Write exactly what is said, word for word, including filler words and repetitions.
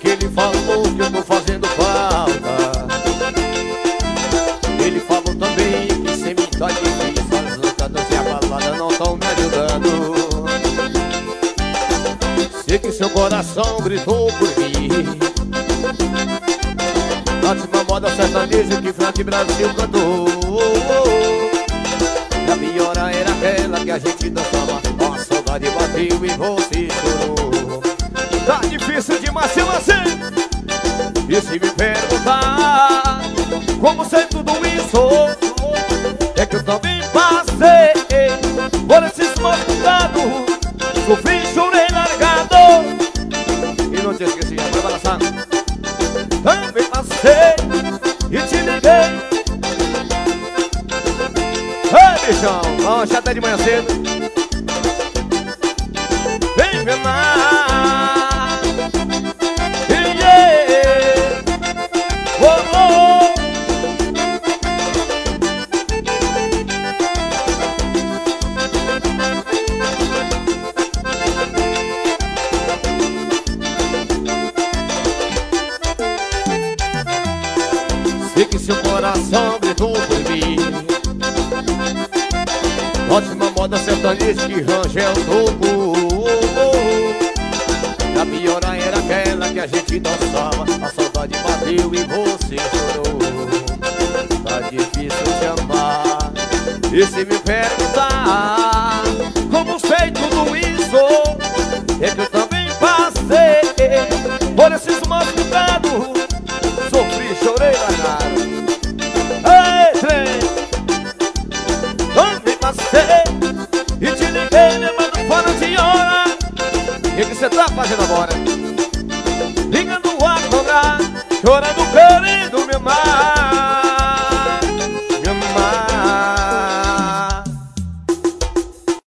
que ele falou que eu tô fazendo falta. Ele falou também que sem mim tá difícil, as lutas e a balada não tão me ajudando. Sei que seu coração gritou por mim. Na última moda sertaneja que Frank Brasil cantou. A pior era aquela que a gente dançava, a saudade bateu e você chorou. Tá difícil demais se você. E se me perguntar como sei tudo isso, é que eu também passei por esses maus cuidados. Sofri, chorei largado e não te esqueci, já vai balançar. Também passei e te liguei. Ei, bichão, vamos já até de manhã cedo. Vem penar. Yeah. Oh, oh. Sei que seu coração gritou por mim. Ótima moda sertaneja que Rangel tocou. A pior era aquela que a gente dançava, a saudade bateu e você chorou. Tá difícil te amar. E se me perguntar como sei tudo isso, é que eu também passei por esses maus cuidados. Sofri, chorei, largado. Ei, trem, também passei e te liguei lembrando fora de hora. O que que você tá fazendo agora?